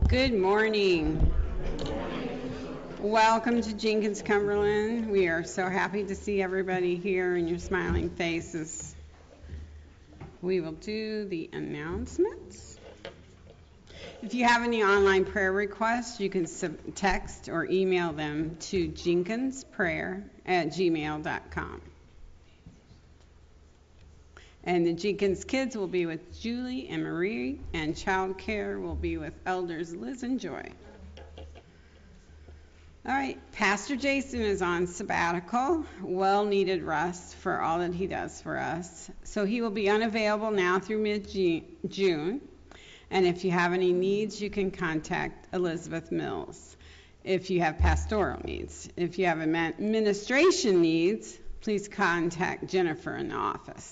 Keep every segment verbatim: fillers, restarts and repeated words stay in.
Good morning. Welcome to Jenkins Cumberland. We are so happy to see everybody here and your smiling faces. We will do the announcements. If you have any online prayer requests, you can sub- text or email them to jenkinsprayer at gmail dot com. And the Jenkins kids will be with Julie and Marie, and child care will be with elders Liz and Joy. All right, Pastor Jason is on sabbatical, well-needed rest for all that he does for us. So he will be unavailable now through mid-June. And if you have any needs, you can contact Elizabeth Mills if you have pastoral needs. If you have administration needs, please contact Jennifer in the office.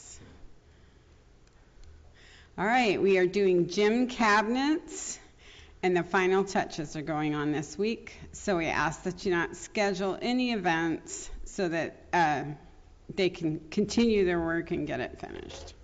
All right, we are doing gym cabinets, and the final touches are going on this week. So we ask that you not schedule any events so that uh, they can continue their work and get it finished.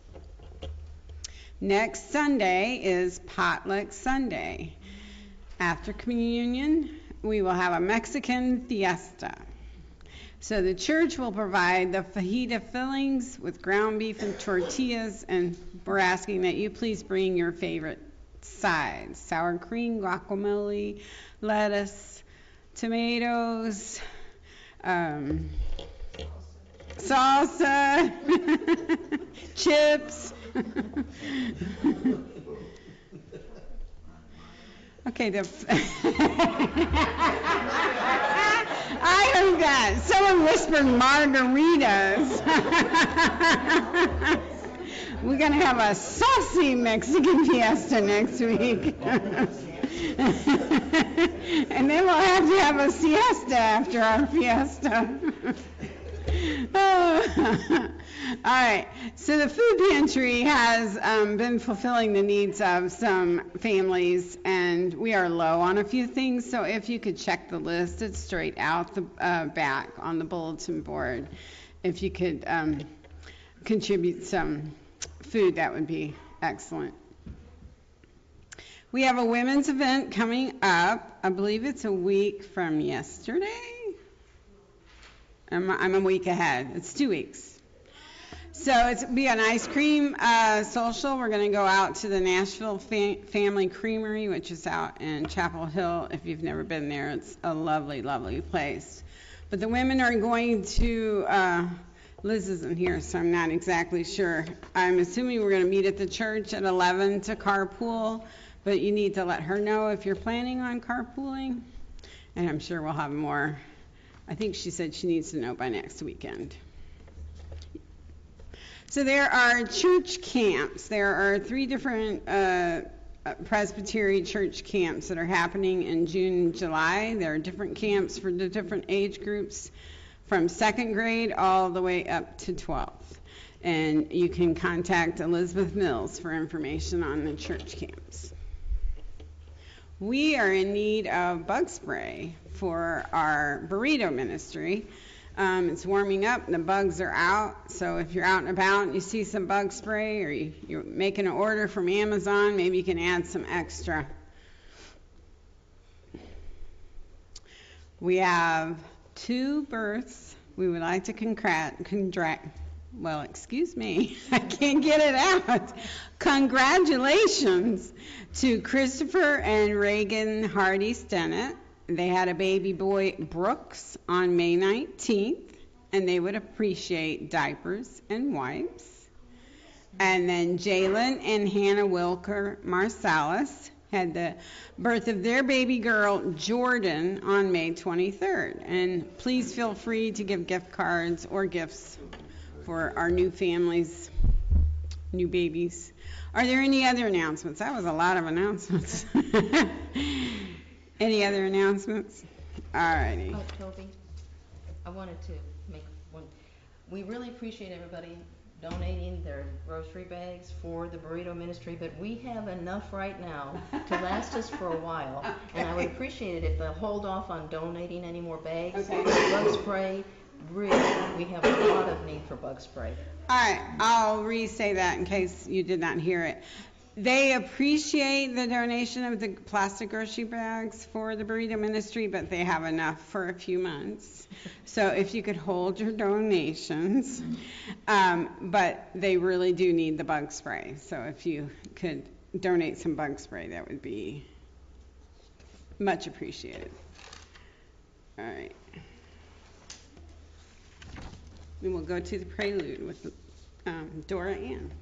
Next Sunday is Potluck Sunday. After communion, we will have a Mexican fiesta. So the church will provide the fajita fillings with ground beef and tortillas, and we're asking that you please bring your favorite sides: sour cream, guacamole, lettuce, tomatoes, um, salsa, chips. Okay, the I heard that. Someone whispered margaritas. We're going to have a saucy Mexican fiesta next week. And then we'll have to have a siesta after our fiesta. Oh. All right, so the food pantry has um, been fulfilling the needs of some families, and we are low on a few things, so if you could check the list, it's straight out the uh, back on the bulletin board. If you could um, contribute some food, that would be excellent. We have a women's event coming up. I believe it's a week from yesterday. I'm, I'm a week ahead. It's two weeks. So it's be an ice cream uh, social. We're going to go out to the Nashville Fa- Family Creamery, which is out in Chapel Hill. If you've never been there, it's a lovely, lovely place. But the women are going to, uh, Liz isn't here, so I'm not exactly sure. I'm assuming we're going to meet at the church at eleven to carpool, but you need to let her know if you're planning on carpooling. And I'm sure we'll have more. I think she said she needs to know by next weekend. So there are church camps. There are three different uh, Presbyterian church camps that are happening in June and July. There are different camps for the different age groups, from second grade all the way up to twelfth. And you can contact Elizabeth Mills for information on the church camps. We are in need of bug spray for our burrito ministry. Um, it's warming up, the bugs are out, so if you're out and about and you see some bug spray, or you, you're making an order from Amazon, maybe you can add some extra. We have two births. We would like to congrat, congrat, well, excuse me, I can't get it out. Congratulations to Christopher and Reagan Hardy Stennett. They had a baby boy, Brooks, on May nineteenth, and they would appreciate diapers and wipes. And then Jalen and Hannah Wilker Marsalis had the birth of their baby girl, Jordan, on May twenty-third. And please feel free to give gift cards or gifts for our new families, new babies. Are there any other announcements? That was a lot of announcements. Any other announcements? All righty. Oh, Toby, I wanted to make one. We really appreciate everybody donating their grocery bags for the burrito ministry, but we have enough right now to last us for a while. Okay. And I would appreciate it if they'll hold off on donating any more bags. Okay. Bug spray, really, we have a lot of need for bug spray. All right, I'll re-say that in case you did not hear it. They appreciate the donation of the plastic grocery bags for the burrito ministry, but they have enough for a few months. So if you could hold your donations. Um, but they really do need the bug spray. So if you could donate some bug spray, that would be much appreciated. All right. And we'll go to the prelude with um, Dora Ann.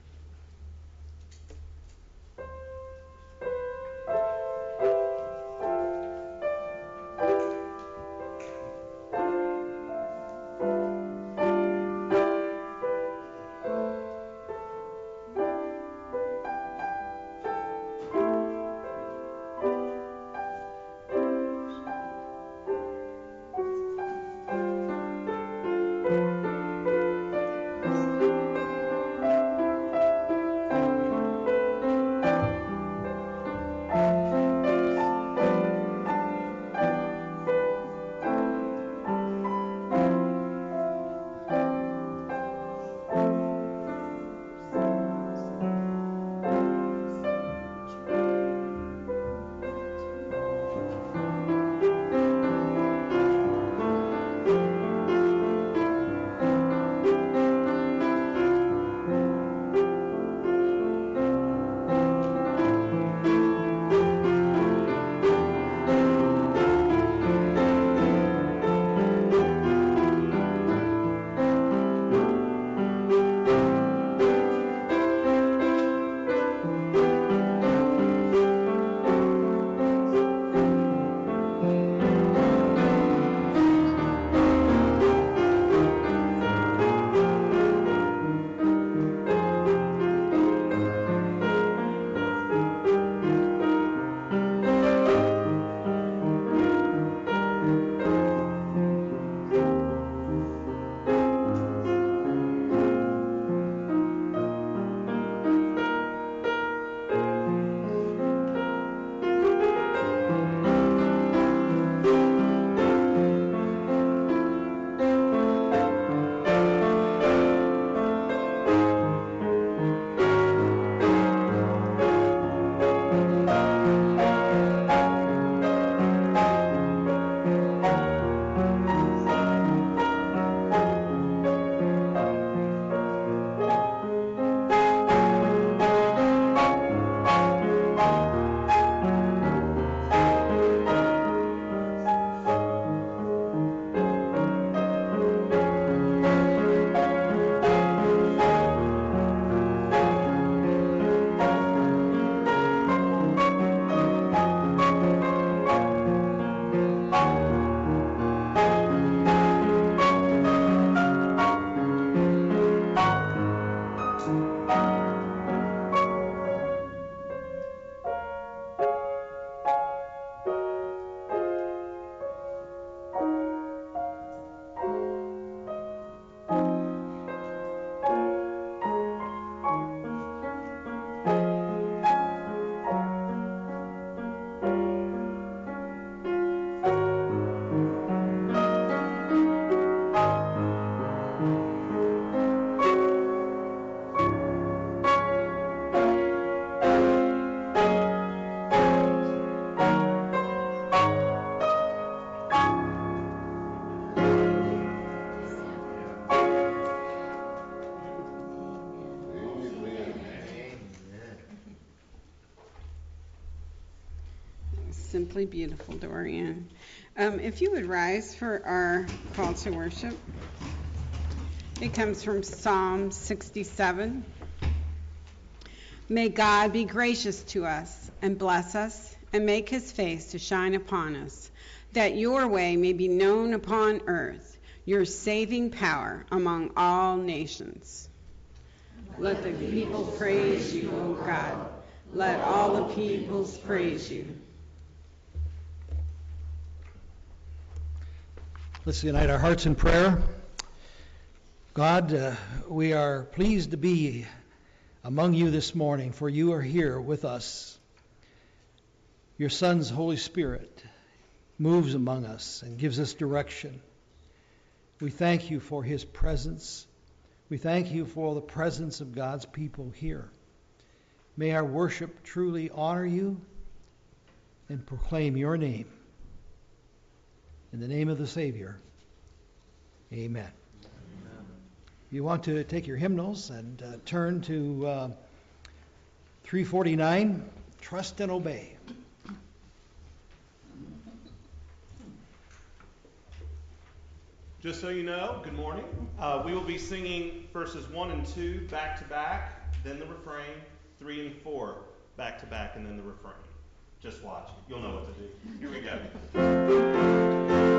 Simply beautiful, Dorian. Um, if you would rise for our call to worship. It comes from Psalm sixty-seven. May God be gracious to us and bless us and make his face to shine upon us, that your way may be known upon earth, your saving power among all nations. Let the people praise you, O God. Let all the peoples praise you. Let's unite our hearts in prayer. God, uh, we are pleased to be among you this morning, for you are here with us. Your Son's Holy Spirit moves among us and gives us direction. We thank you for his presence. We thank you for the presence of God's people here. May our worship truly honor you and proclaim your name. In the name of the Savior, amen. Amen. You want to take your hymnals and uh, turn to uh, three forty-nine, Trust and Obey. Just so you know, good morning. Uh, we will be singing verses one and two back to back, then the refrain, three and four back to back, and then the refrain. Just watch. You'll know what to do. Here we go.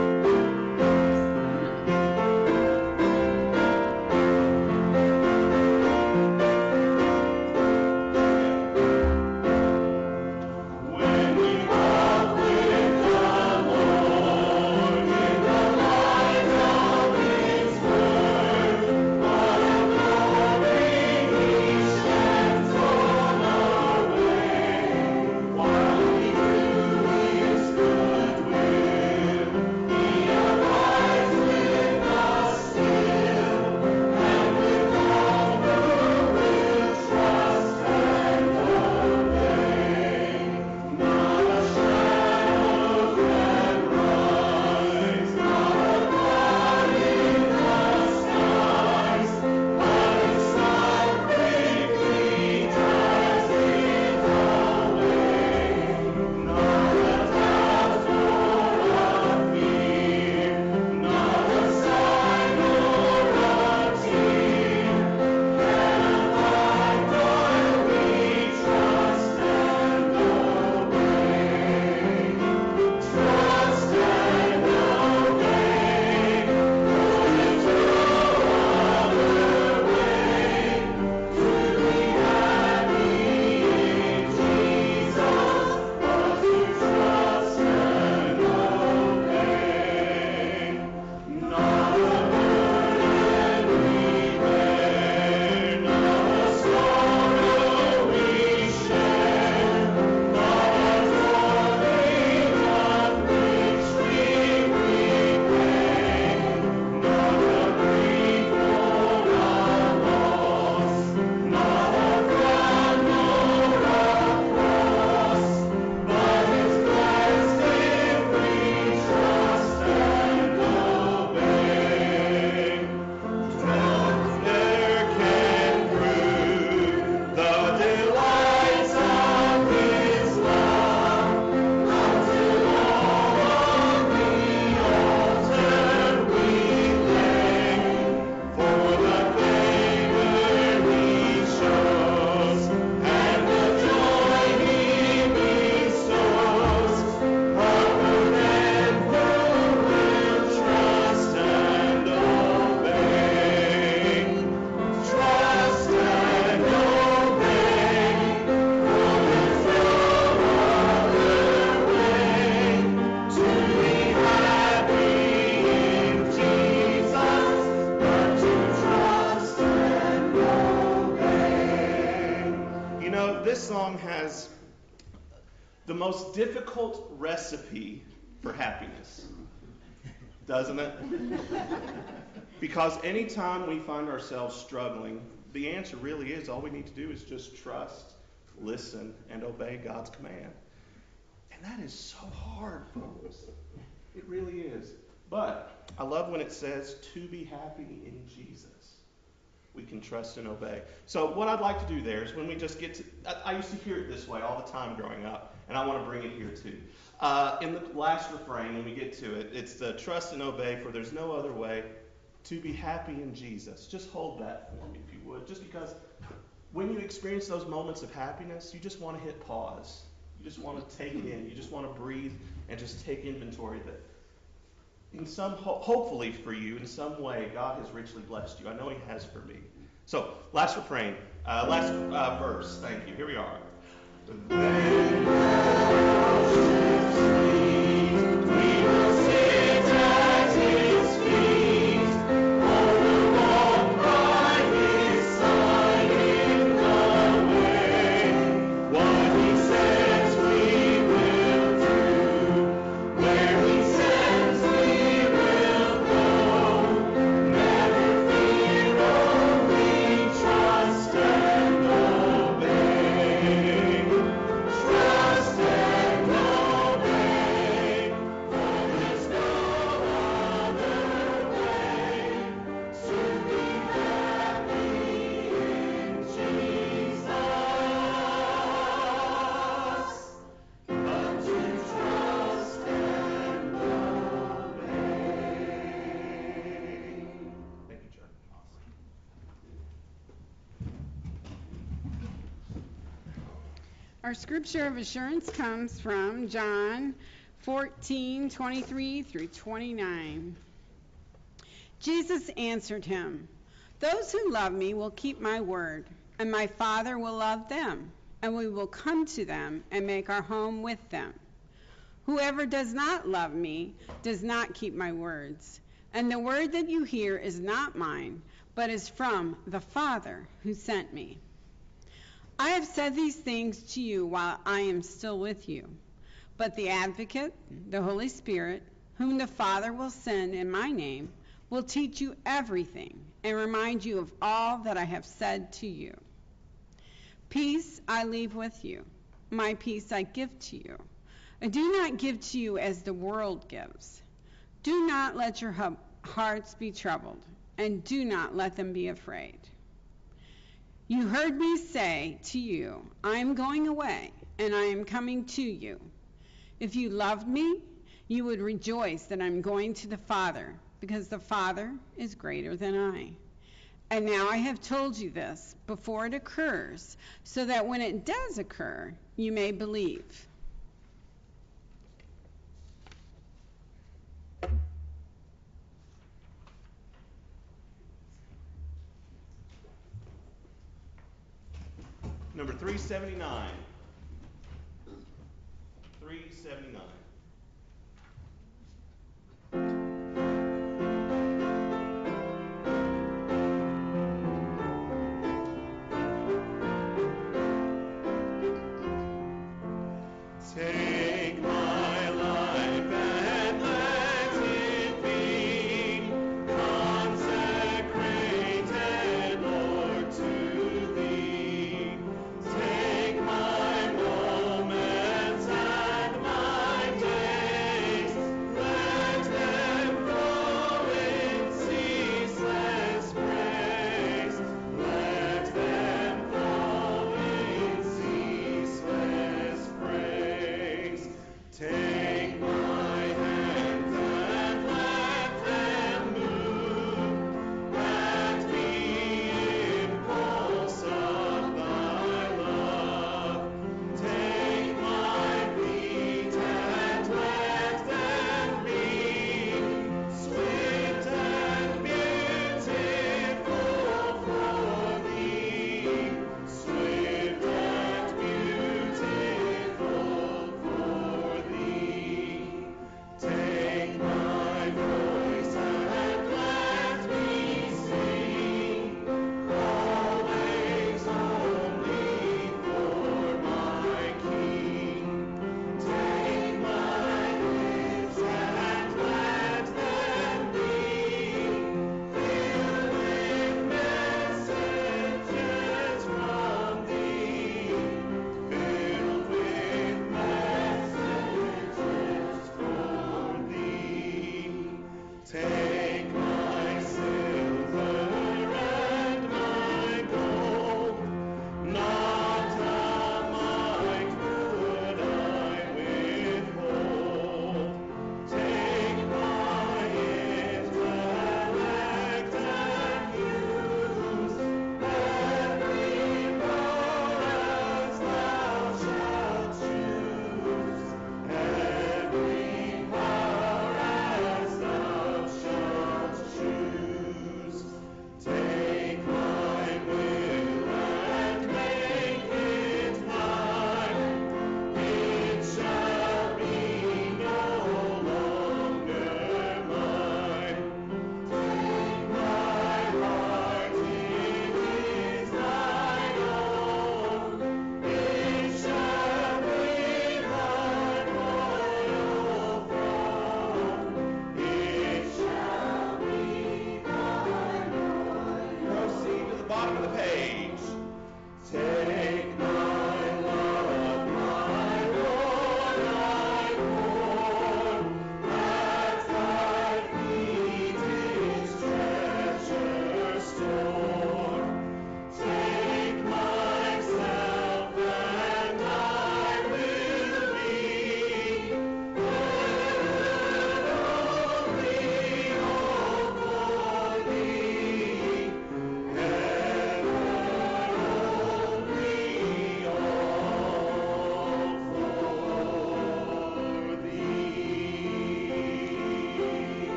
The most difficult recipe for happiness, doesn't it? Because anytime we find ourselves struggling, the answer really is all we need to do is just trust, listen, and obey God's command. And that is so hard, folks. It really is. But I love when it says to be happy in Jesus. We can trust and obey. So what I'd like to do there is when we just get to, I, I used to hear it this way all the time growing up, and I want to bring it here too. Uh, in the last refrain, when we get to it, it's the trust and obey, for there's no other way to be happy in Jesus. Just hold that for me, if you would. Just because when you experience those moments of happiness, you just want to hit pause. You just want to take it in. You just want to breathe and just take inventory that in some, ho- hopefully for you, in some way, God has richly blessed you. I know He has for me. So, last refrain, uh, last uh, verse. Thank you. Here we are. Then we will sit at His feet, overwhelmed by His side in the way. What He says we will do, where He sends we will go. Never fear, only trust and obey. Our scripture of assurance comes from John fourteen, twenty-three through twenty-nine. Jesus answered him, "Those who love me will keep my word, and my Father will love them, and we will come to them and make our home with them. Whoever does not love me does not keep my words, and the word that you hear is not mine, but is from the Father who sent me. I have said these things to you while I am still with you. But the Advocate, the Holy Spirit, whom the Father will send in my name, will teach you everything and remind you of all that I have said to you. Peace I leave with you. My peace I give to you. I do not give to you as the world gives. Do not let your hearts be troubled, and do not let them be afraid. You heard me say to you, I am going away, and I am coming to you. If you loved me, you would rejoice that I'm going to the Father, because the Father is greater than I. And now I have told you this before it occurs, so that when it does occur, you may believe." Number three seventy-nine. three seventy-nine. Take my life and let it be consecrated, Lord, to Thee. Take my moments and my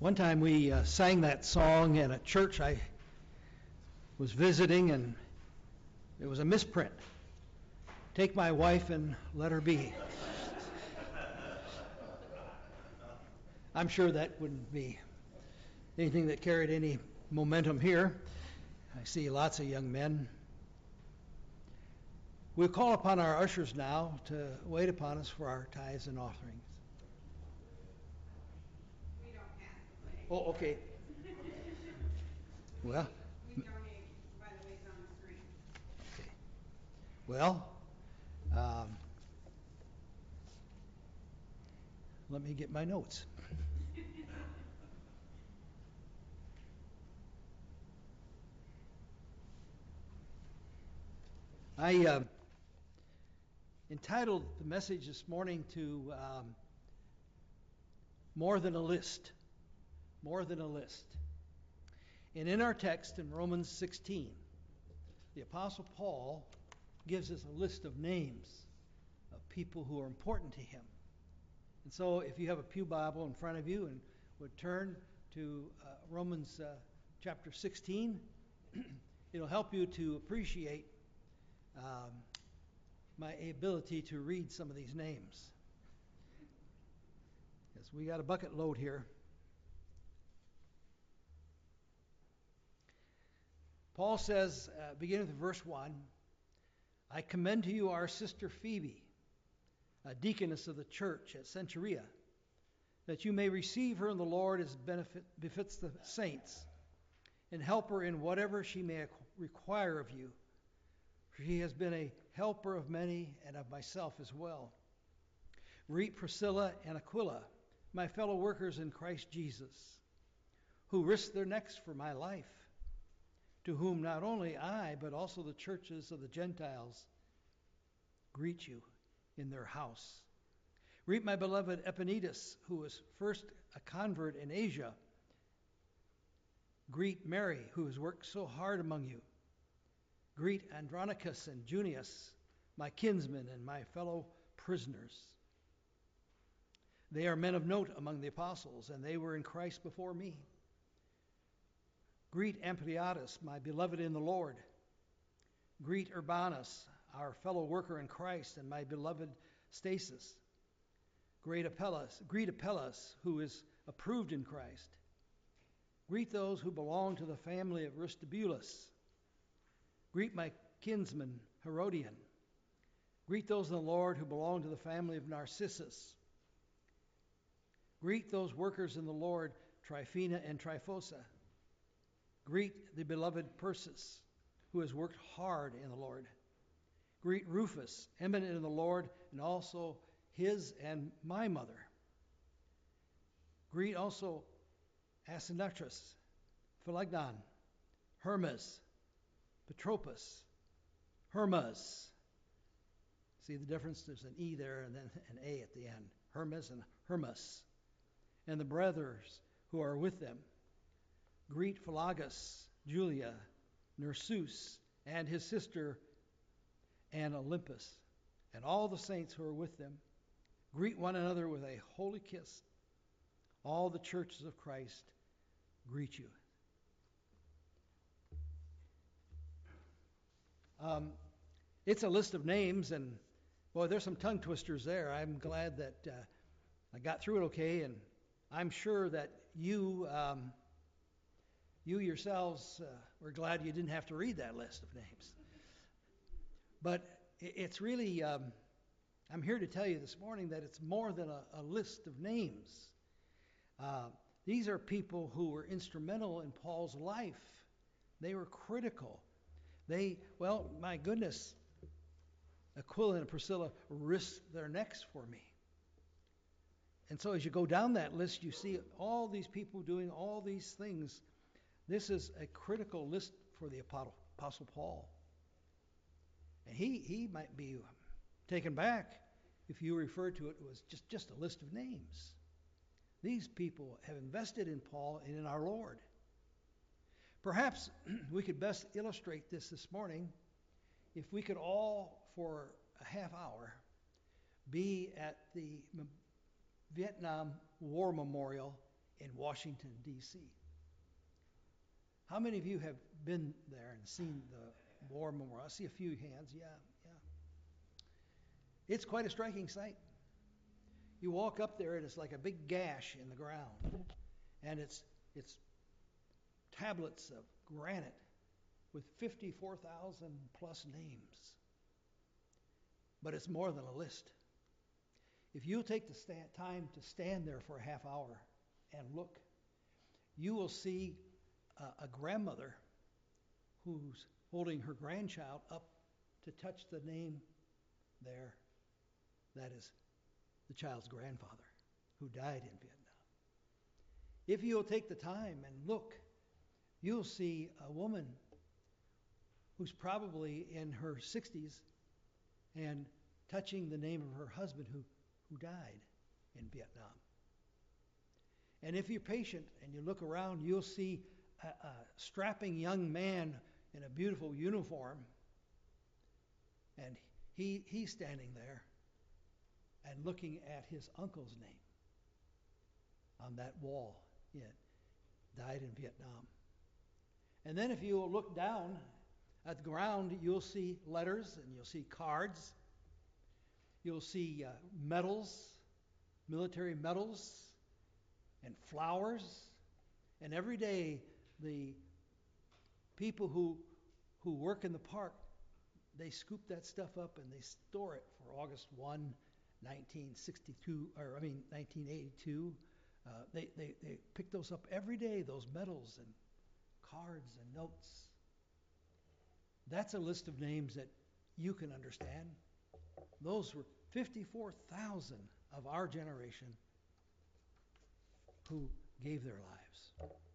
One time we uh, sang that song in a church I was visiting, and it was a misprint. Take my wife and let her be. I'm sure that wouldn't be anything that carried any momentum here. I see lots of young men. We'll call upon our ushers now to wait upon us for our tithes and offerings. We don't have to play. Oh, okay. Well, We donate, by the way, it's on the screen. okay. Well, um, let me get my notes. I uh, entitled the message this morning to um, More Than a List. More Than a List. And in our text in Romans sixteen, the Apostle Paul gives us a list of names of people who are important to him. And so if you have a pew Bible in front of you and would turn to uh, Romans uh, chapter sixteen, it'll help you to appreciate um, my ability to read some of these names. Yes, we got a bucket load here. Paul says, uh, beginning with verse one, I commend to you our sister Phoebe, a deaconess of the church at Cenchrea, that you may receive her in the Lord as benefit, befits the saints, and help her in whatever she may require of you. For she has been a helper of many and of myself as well. Greet Priscilla and Aquila, my fellow workers in Christ Jesus, who risked their necks for my life, to whom not only I, but also the churches of the Gentiles greet you in their house. Greet my beloved Epaenetus, who was first a convert in Asia. Greet Mary, who has worked so hard among you. Greet Andronicus and Junius, my kinsmen and my fellow prisoners. They are men of note among the apostles, and they were in Christ before me. Greet Ampliatus, my beloved in the Lord. Greet Urbanus, our fellow worker in Christ, and my beloved Stasis. Greet Apelles, greet Apelles, who is approved in Christ. Greet those who belong to the family of Aristobulus. Greet my kinsman Herodian. Greet those in the Lord who belong to the family of Narcissus. Greet those workers in the Lord, Tryphena and Tryphosa. Greet the beloved Persis, who has worked hard in the Lord. Greet Rufus, eminent in the Lord, and also his and my mother. Greet also Asyncritus, Philognon, Hermas, Patrobas, Hermas. See the difference? There's an E there and then an A at the end. Hermas and Hermas. And the brothers who are with them. Greet Philagus, Julia, Nersus, and his sister, and Olympus, and all the saints who are with them. Greet one another with a holy kiss. All the churches of Christ greet you. Um, it's a list of names, and boy, there's some tongue twisters there. I'm glad that uh, I got through it okay, and I'm sure that you, um, you yourselves uh, were glad you didn't have to read that list of names. But it's really, um, I'm here to tell you this morning that it's more than a, a list of names. Uh, these are people who were instrumental in Paul's life. They were critical. They, well, my goodness, Aquila and Priscilla risked their necks for me. And so as you go down that list, you see all these people doing all these things. This is a critical list for the Apostle Paul. And he, he might be taken back if you refer to it as just, just a list of names. These people have invested in Paul and in our Lord. Perhaps we could best illustrate this this morning if we could all, for a half hour, be at the Vietnam War Memorial in Washington, D C How many of you have been there and seen the War Memorial? I see a few hands. Yeah, yeah. It's quite a striking sight. You walk up there and it's like a big gash in the ground. And it's it's tablets of granite with fifty-four thousand plus names. But it's more than a list. If you take the stand, time to stand there for a half hour and look, you will see a, a grandmother who's holding her grandchild up to touch the name there. That is the child's grandfather who died in Vietnam. If you'll take the time and look, you'll see a woman who's probably in her sixties and touching the name of her husband who, who died in Vietnam. And if you're patient and you look around, you'll see a, a strapping young man in a beautiful uniform, and he he's standing there and looking at his uncle's name on that wall. Yeah, died in Vietnam. And then if you look down at the ground, you'll see letters and you'll see cards. You'll see uh, medals, military medals, and flowers. And every day, the people who who work in the park, they scoop that stuff up and they store it for August first, nineteen sixty-two, or I mean nineteen eighty-two. Uh, they, they, they pick those up every day, those medals and cards and notes. That's a list of names that you can understand. Those were fifty-four thousand of our generation who gave their lives.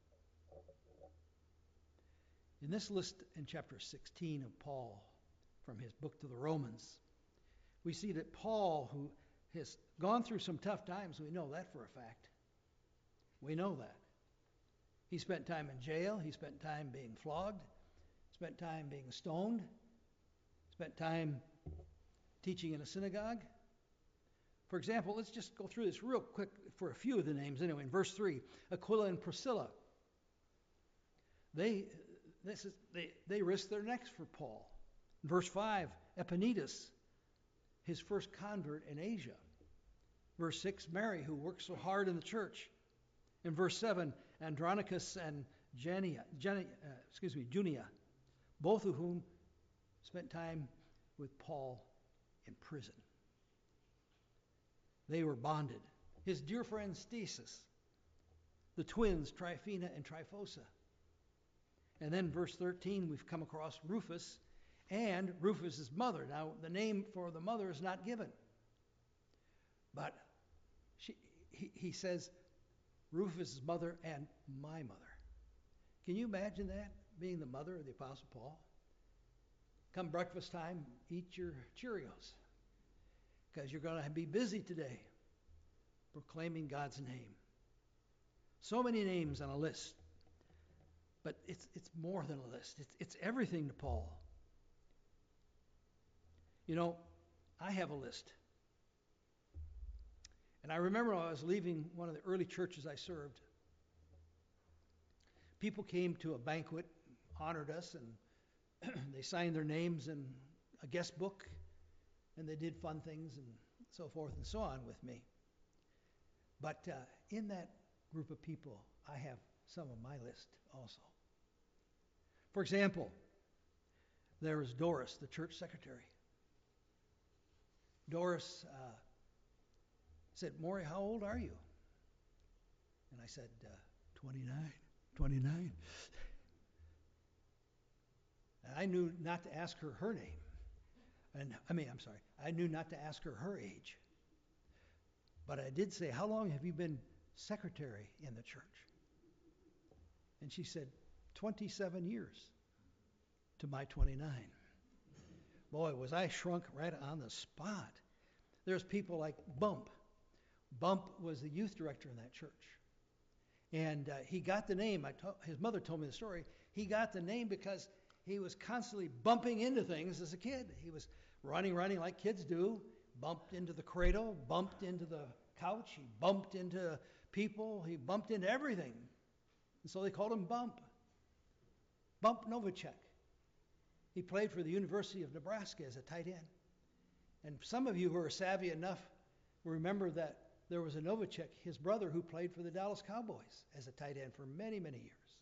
In this list in chapter sixteen of Paul, from his book to the Romans, we see that Paul, who has gone through some tough times, we know that for a fact. We know that. He spent time in jail. He spent time being flogged. Spent time being stoned. Spent time teaching in a synagogue. For example, let's just go through this real quick for a few of the names. Anyway, in verse three, Aquila and Priscilla. They, this is, they, they risked their necks for Paul. In verse five, Epaenetus, his first convert in Asia. Verse six, Mary, who worked so hard in the church. In verse seven, Andronicus and Jania, Jania, uh, excuse me, Junia, both of whom spent time with Paul in prison. They were bonded. His dear friend Thesis, the twins Tryphena and Tryphosa. And then verse thirteen, we've come across Rufus and Rufus's mother. Now, the name for the mother is not given. But she, he, he says, Rufus's mother and my mother. Can you imagine that, being the mother of the Apostle Paul? Come breakfast time, eat your Cheerios, because you're going to be busy today proclaiming God's name. So many names on a list, but it's it's more than a list. It's, it's everything to Paul. You know, I have a list. And I remember when I was leaving one of the early churches I served, people came to a banquet, honored us, and they signed their names in a guest book, and they did fun things and so forth and so on with me. But uh, in that group of people, I have some of my list also. For example, there was Doris, the church secretary. Doris uh, said, Maury, how old are you? And I said, uh, twenty-nine. twenty-nine. And I knew not to ask her her name. And I mean, I'm sorry, I knew not to ask her her age. But I did say, how long have you been secretary in the church? And she said, twenty-seven years to my twenty-nine. Boy, was I shrunk right on the spot. There's people like Bump. Bump was the youth director in that church. And uh, he got the name. I to- his mother told me the story. He got the name because he was constantly bumping into things as a kid. He was running, running like kids do. Bumped into the cradle, bumped into the couch. He bumped into people. He bumped into everything. And so they called him Bump. Bump Novacek. He played for the University of Nebraska as a tight end. And some of you who are savvy enough will remember that there was a Novacek, his brother, who played for the Dallas Cowboys as a tight end for many, many years.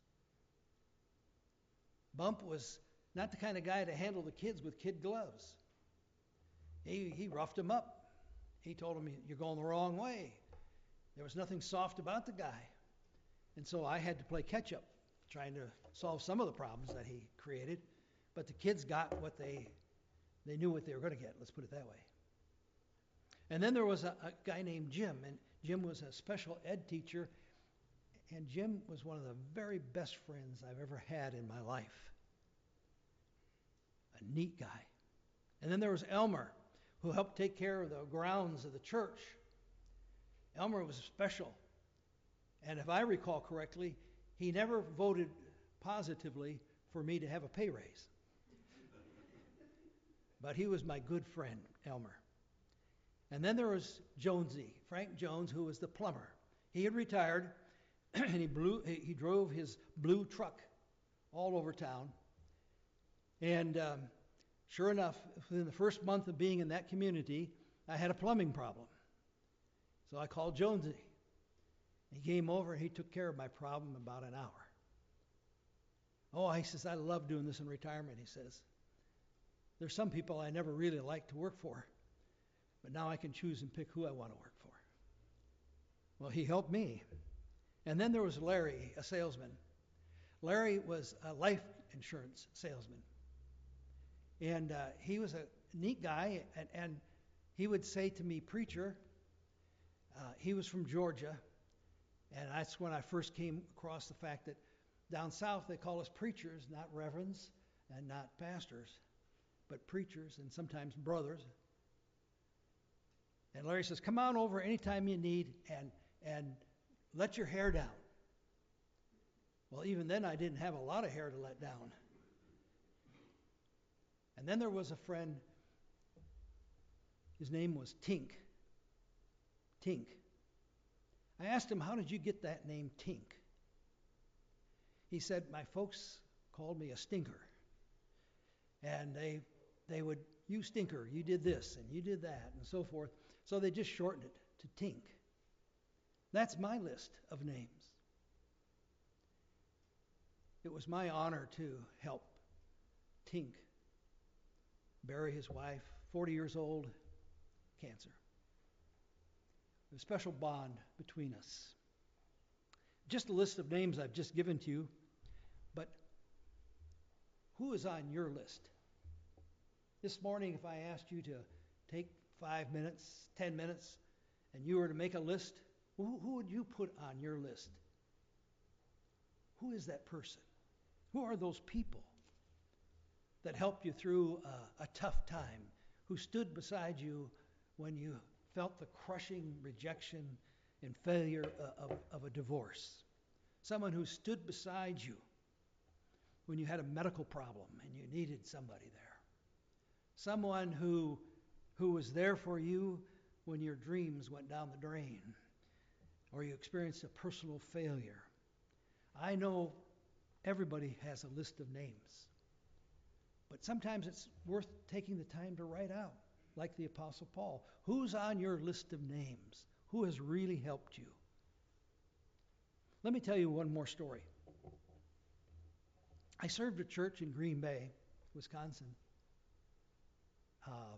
Bump was not the kind of guy to handle the kids with kid gloves. He, he roughed them up. He told them, you're going the wrong way. There was nothing soft about the guy. And so I had to play catch up, trying to solve some of the problems that he created. But the kids got what they, they knew what they were going to get, let's put it that way. And then there was a, a guy named Jim, and Jim was a special ed teacher, and Jim was one of the very best friends I've ever had in my life. A neat guy. And then there was Elmer, who helped take care of the grounds of the church. Elmer was special. And if I recall correctly, he never voted positively for me to have a pay raise. But he was my good friend, Elmer. And then there was Jonesy, Frank Jones, who was the plumber. He had retired, and he, blew, he drove his blue truck all over town. And um, sure enough, within the first month of being in that community, I had a plumbing problem. So I called Jonesy. He came over and he took care of my problem in about an hour. Oh, he says, I love doing this in retirement, he says. There's some people I never really liked to work for, but now I can choose and pick who I want to work for. Well, he helped me. And then there was Larry, a salesman. Larry was a life insurance salesman. And uh, he was a neat guy, and, and he would say to me, preacher, uh, he was from Georgia, and that's when I first came across the fact that down south they call us preachers, not reverends and not pastors, but preachers and sometimes brothers. And Larry says, come on over anytime you need and and let your hair down. Well, even then I didn't have a lot of hair to let down. And then there was a friend, his name was Tink. Tink. I asked him, how did you get that name Tink? He said, my folks called me a stinker. And they they would, you stinker, you did this and you did that and so forth. So they just shortened it to Tink. That's my list of names. It was my honor to help Tink bury his wife, forty years old, cancer. A special bond between us. Just a list of names I've just given to you, but who is on your list? This morning, if I asked you to take five minutes, ten minutes, and you were to make a list, who, who would you put on your list? Who is that person? Who are those people that helped you through a, a tough time, who stood beside you when you felt the crushing rejection and failure of, of a divorce? Someone who stood beside you when you had a medical problem and you needed somebody there. Someone who who was there for you when your dreams went down the drain or you experienced a personal failure. I know everybody has a list of names, but sometimes it's worth taking the time to write out, like the Apostle Paul. Who's on your list of names? Who has really helped you? Let me tell you one more story. I served a church in Green Bay, Wisconsin. Uh,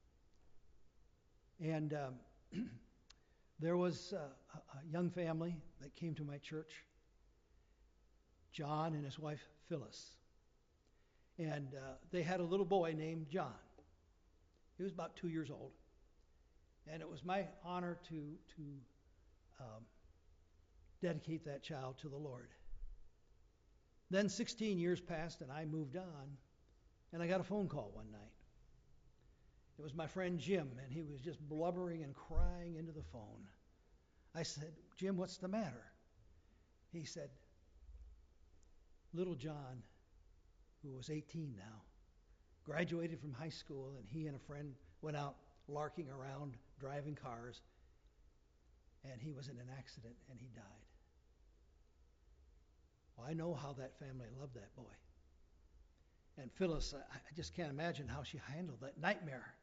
and um, there was uh, a, a young family that came to my church, John and his wife Phyllis. And uh, they had a little boy named John. He was about two years old. And it was my honor to, to um, dedicate that child to the Lord. Then sixteen years passed and I moved on, and I got a phone call one night. It was my friend Jim, and he was just blubbering and crying into the phone. I said, Jim, what's the matter? He said, little John, who was eighteen now, graduated from high school, and he and a friend went out larking around, driving cars. and he was in an accident and he died. Well, I know how that family loved that boy. And Phyllis, I I just can't imagine how she handled that nightmare.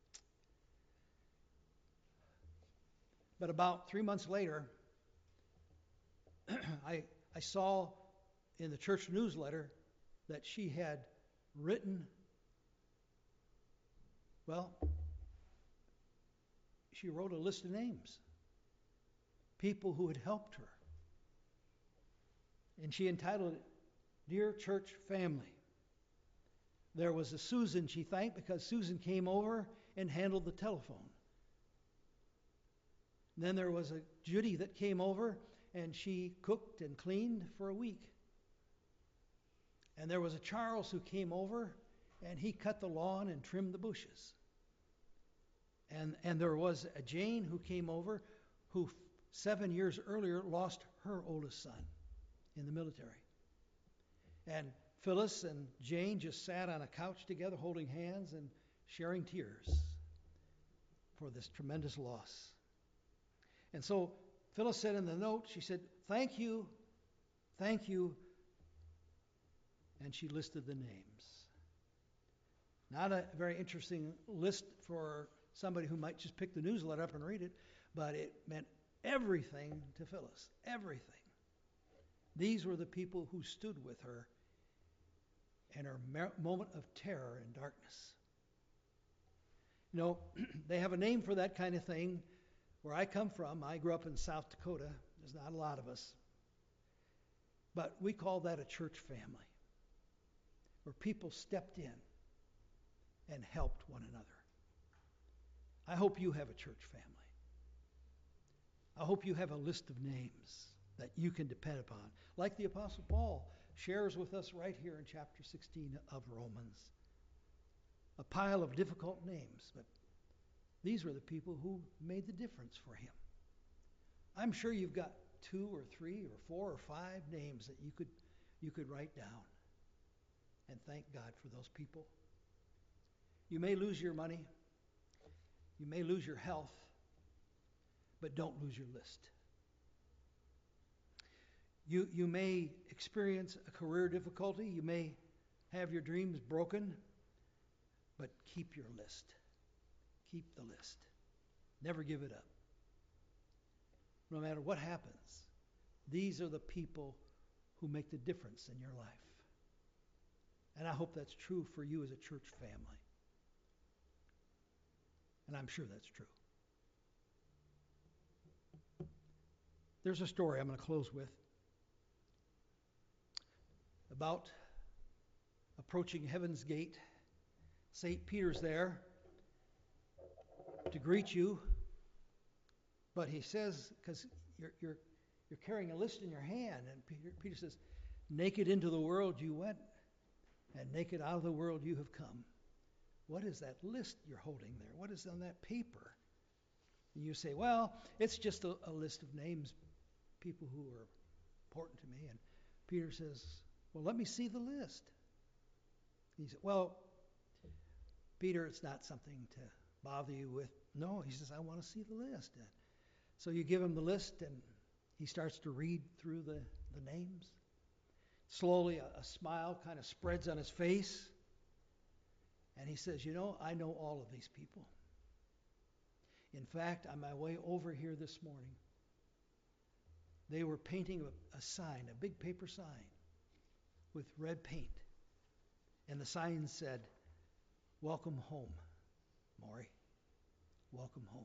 But about three months later, I, I saw in the church newsletter that she had written, well, she wrote a list of names, people who had helped her. And she entitled it, Dear Church Family. There was a Susan she thanked because Susan came over and handled the telephone. Then there was a Judy that came over and she cooked and cleaned for a week. And there was a Charles who came over and he cut the lawn and trimmed the bushes. And, and there was a Jane who came over who seven years earlier lost her oldest son in the military. And Phyllis and Jane just sat on a couch together holding hands and sharing tears for this tremendous loss. And so Phyllis said in the note, she said, thank you, thank you. And she listed the names. Not a very interesting list for somebody who might just pick the newsletter up and read it, but it meant everything to Phyllis, everything. These were the people who stood with her in her moment of terror and darkness. You know, they have a name for that kind of thing. Where I come from, I grew up in South Dakota. There's not a lot of us. But we call that a church family, where people stepped in and helped one another. I hope you have a church family. I hope you have a list of names that you can depend upon, like the Apostle Paul shares with us right here in chapter sixteen of Romans. A pile of difficult names, but these were the people who made the difference for him. I'm sure you've got two or three or four or five names that you could you could write down and thank God for those people. You may lose your money, you may lose your health, but don't lose your list. You you may experience a career difficulty, you may have your dreams broken, but keep your list. Keep the list. Never give it up. No matter what happens, these are the people who make the difference in your life. And I hope that's true for you as a church family. And I'm sure that's true. There's a story I'm going to close with about approaching Heaven's Gate. Saint Peter's there to greet you, but he says, because you're, you're, you're carrying a list in your hand, and Peter, Peter says, naked into the world you went, and naked out of the world you have come. What is that list you're holding there? What is on that paper? And you say, well, it's just a, a list of names, people who are important to me. And Peter says, well, let me see the list. He said, well, Peter, it's not something to bother you with. No, he says, I want to see the list. So you give him the list, and he starts to read through the, the names. Slowly, a, a smile kind of spreads on his face. And he says, you know, I know all of these people. In fact, on my way over here this morning, they were painting a, a sign, a big paper sign with red paint. And the sign said, welcome home, Maury. Welcome home.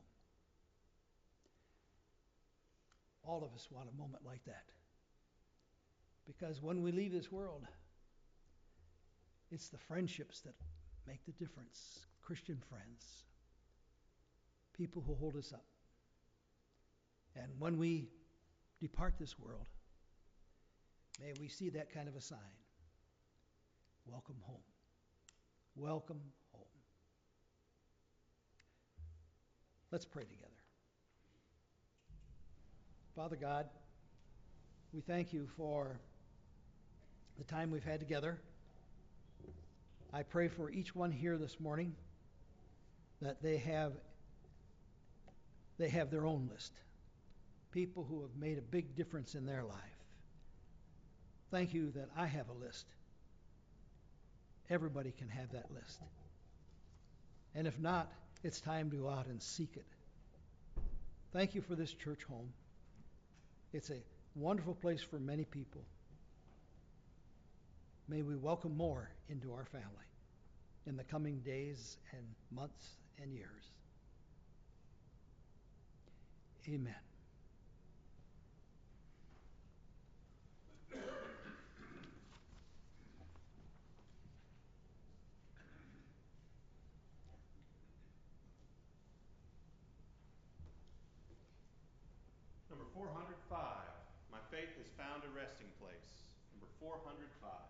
All of us want a moment like that. Because when we leave this world, it's the friendships that make the difference. Christian friends. People who hold us up. And when we depart this world, may we see that kind of a sign. Welcome home. Welcome home. Let's pray together. Father God, we thank you for the time we've had together. I pray for each one here this morning that they have they have their own list. people who have made a big difference in their life. Thank you that I have a list. Everybody can have that list. And if not, it's time to go out and seek it. Thank you for this church home. It's a wonderful place for many people. May we welcome more into our family in the coming days and months and years. Amen. Number four hundred five. My faith has found a resting place. Number four hundred five.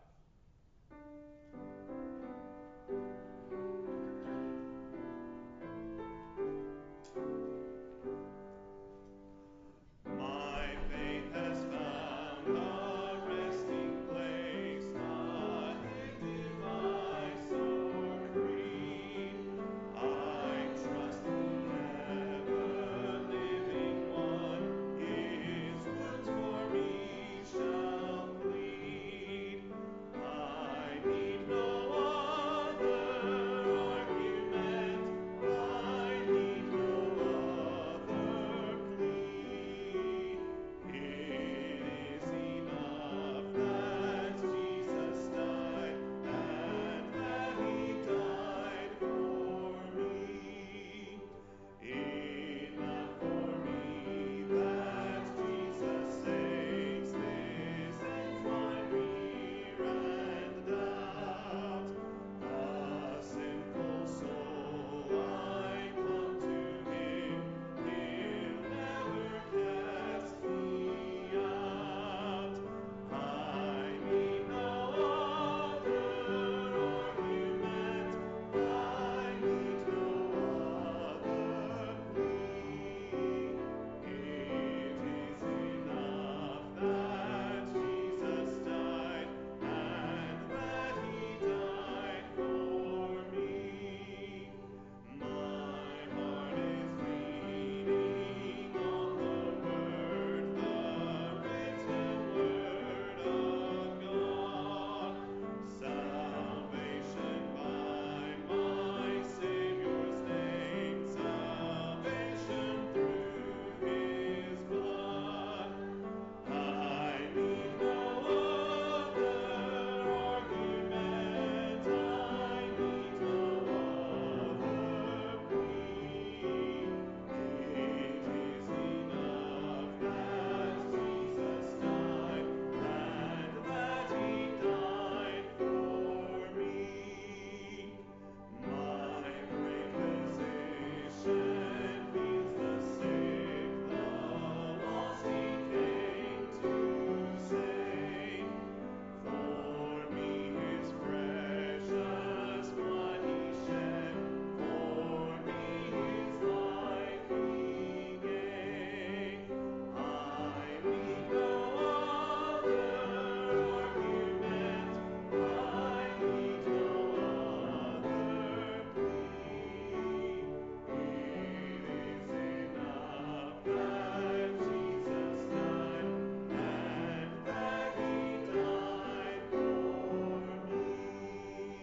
My faith has found a resting place, not in device or creed. I trust in ever living one, His wounds for me shall bleed. I need no other argument, I need no other plea. It is enough that Jesus died, and that He died for me. Enough for me that Jesus saves. This ends my fear and doubt. A sinful soul, I come to Him. He'll never cast me out. I need no other argument. I need no other plea. It is enough that Jesus died, and that He died for me. My heart is leaning on the Word, the written Word of God. Salvation by my Savior's name, salvation through His blood. I need no other argument, I need no other plea. It is enough that Jesus died, and that He died for me. My great physician heals the sick, the lost He came to save. For me His precious blood He shed, for me His life He gave. I need no other argument, I need no other plea. It is enough that Jesus died, and that He died for me.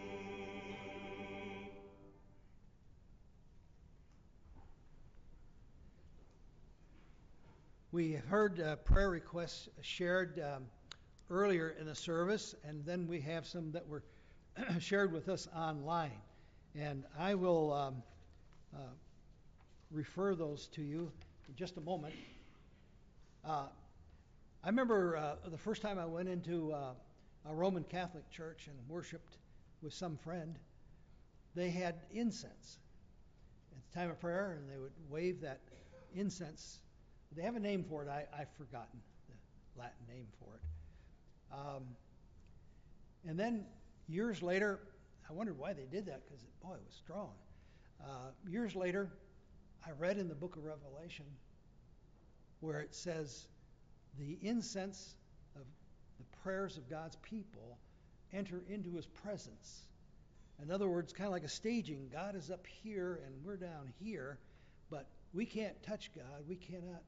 We have heard uh, prayer requests shared um, earlier in the service, and then we have some that were shared with us online. And I will um, uh, refer those to you in just a moment. Uh, I remember uh, the first time I went into uh, a Roman Catholic church and worshiped with some friend. They had incense at the time of prayer, and they would wave that incense. They have a name for it. I, I've forgotten the Latin name for it. Um, and then years later, I wondered why they did that, because, boy, it was strong. Uh, years later, I read in the book of Revelation where it says the incense of the prayers of God's people enter into His presence. In other words, kind of like a staging. God is up here and we're down here, but we can't touch God. We cannot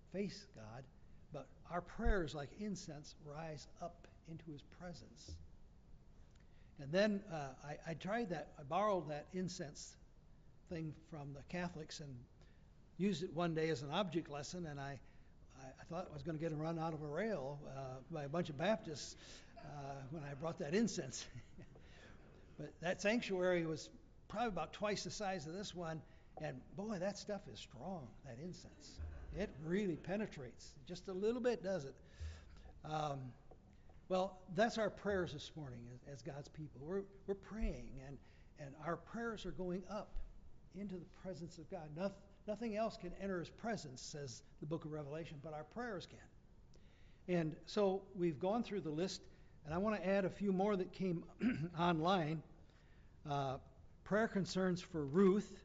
face God, but our prayers, like incense, rise up into his presence. And then uh, I, I tried that. I borrowed that incense thing from the Catholics and used it one day as an object lesson, and I, I, I thought I was going to get run out of a rail uh, by a bunch of Baptists uh, when I brought that incense. But that sanctuary was probably about twice the size of this one, and boy, that stuff is strong, that incense. It really penetrates. Just a little bit does it. Um, well, that's our prayers this morning as, as God's people. We're, we're praying, and, and our prayers are going up into the presence of God. Noth, nothing else can enter his presence, says the book of Revelation, but our prayers can. And so we've gone through the list, and I want to add a few more that came online. Uh, prayer concerns for Ruth.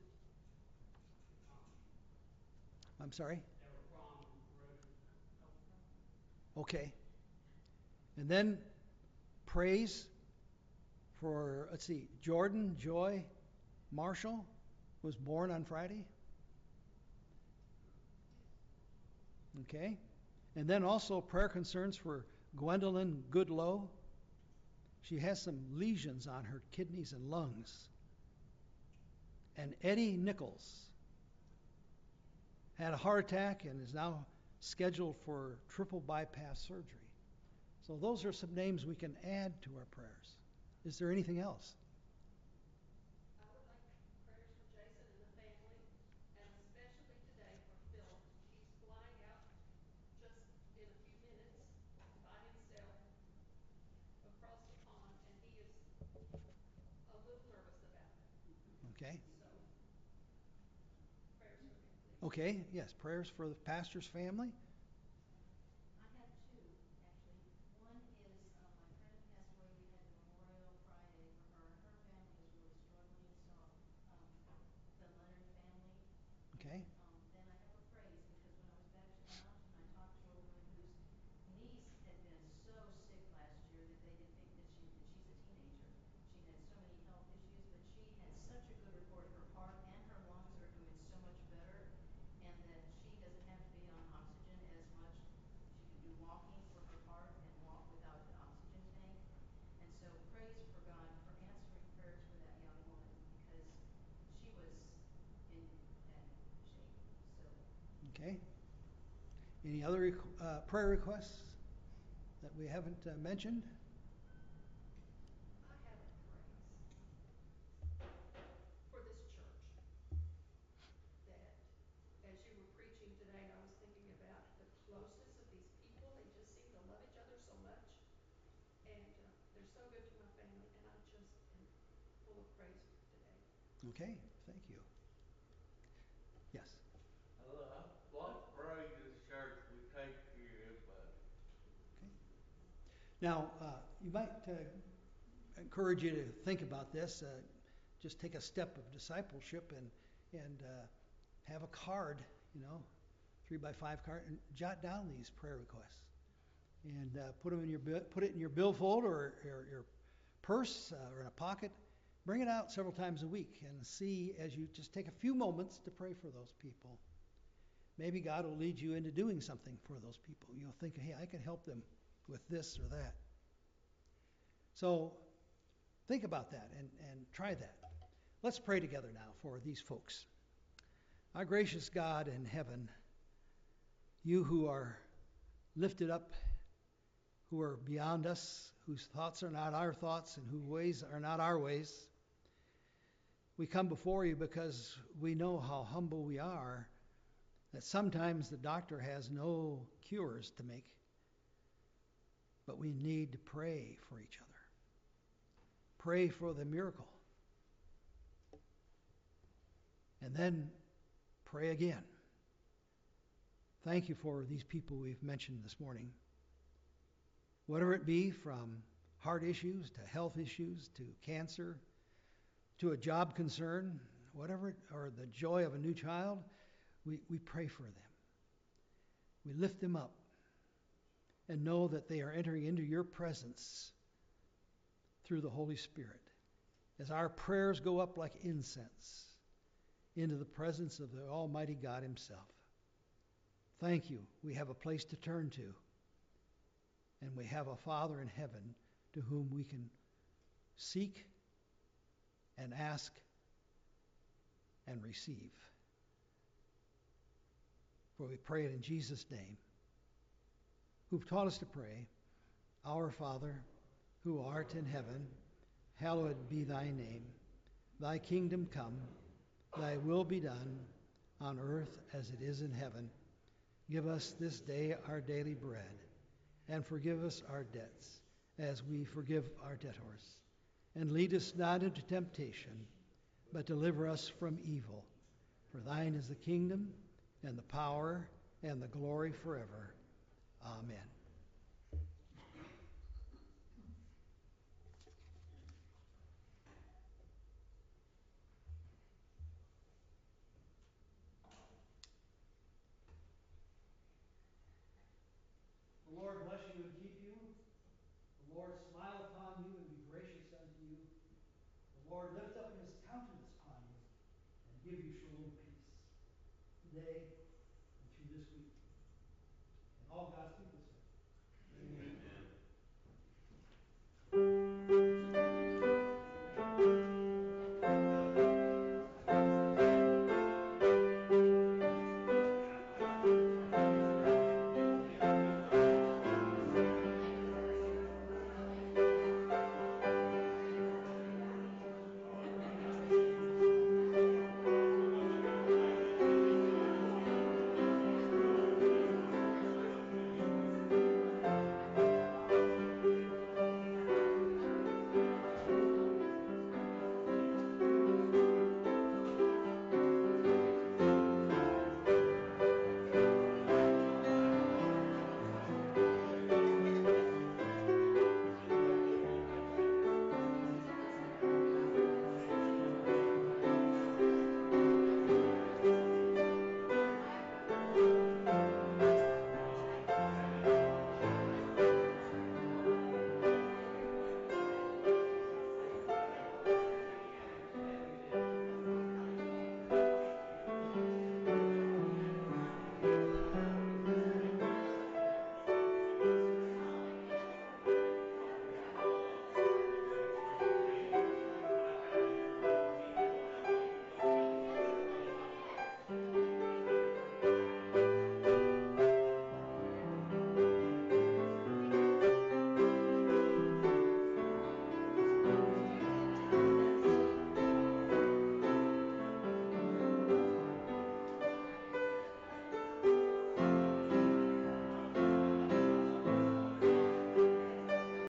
I'm sorry? Okay. And then praise for, let's see, Jordan Joy Marshall was born on Friday. Okay. And then also prayer concerns for Gwendolyn Goodlow. She has some lesions on her kidneys and lungs. And Eddie Nichols had a heart attack and is now scheduled for triple bypass surgery. So those are some names we can add to our prayers. Is there anything else? I would like prayers for Jason and the family, and especially today for Philip. He's flying out just in a few minutes by himself across the pond, and he is a little nervous about that. Okay. So, prayers for him, please. Okay, yes, prayers for the pastor's family. I have two, actually. One is uh, my friend passed away. We had the Memorial Friday for her. Her family is really struggling, so um, the Leonard family. Okay. And um, then I have a praise because when I was back to the mountain, I talked to a woman whose niece had been so sick last year that they didn't think that she, and she's a teenager. She had so many health issues, but she had such a good report. Her heart and her lungs are doing so much better, and that she doesn't have to be on oxygen as much. She can do walking for her heart and walk without the oxygen tank. And so praise for God for answering prayers for that young woman because she was in bad shape. So Okay. Any other requ- uh, prayer requests that we haven't uh, mentioned? I have a praise for this church that as you were preaching today, I was thinking about the closeness of these people. They just seem to love each other so much. And uh, they're so good to my family, and I just am full of praise today. Okay, thank you. Yes. Uh, what praise this church we take care of everybody. Okay. Now, uh, you might uh, encourage you to think about this. Uh, just take a step of discipleship and and uh, have a card, you know, three by five card, and jot down these prayer requests and uh, put them in your bi- put it in your billfold or your, your purse uh, or in a pocket. Bring it out several times a week and see as you just take a few moments to pray for those people. Maybe God will lead you into doing something for those people. You'll think, hey, I can help them with this or that. So think about that and, and try that. Let's pray together now for these folks. Our gracious God in heaven, you who are lifted up, who are beyond us, whose thoughts are not our thoughts and whose ways are not our ways, we come before you because we know how humble we are, that sometimes the doctor has no cures to make, but we need to pray for each other. Pray for the miracle. And then pray again. Thank you for these people we've mentioned this morning. Whatever it be, from heart issues to health issues to cancer to a job concern, whatever, it, or the joy of a new child, we, we pray for them. We lift them up and know that they are entering into your presence through the Holy Spirit. As our prayers go up like incense into the presence of the Almighty God himself. thank you. We have a place to turn to. And we have a Father in heaven to whom we can seek and ask and receive. For we pray it in Jesus' name, who've taught us to pray, Our Father, who art in heaven, hallowed be thy name. Thy kingdom come, thy will be done, on earth as it is in heaven. Give us this day our daily bread, and forgive us our debts, as we forgive our debtors. And lead us not into temptation, but deliver us from evil. For thine is the kingdom, and the power, and the glory forever. Amen. The Lord bless you and keep you. The Lord smile upon you and be gracious unto you. The Lord lift up his countenance upon you and give you shalom peace. Today,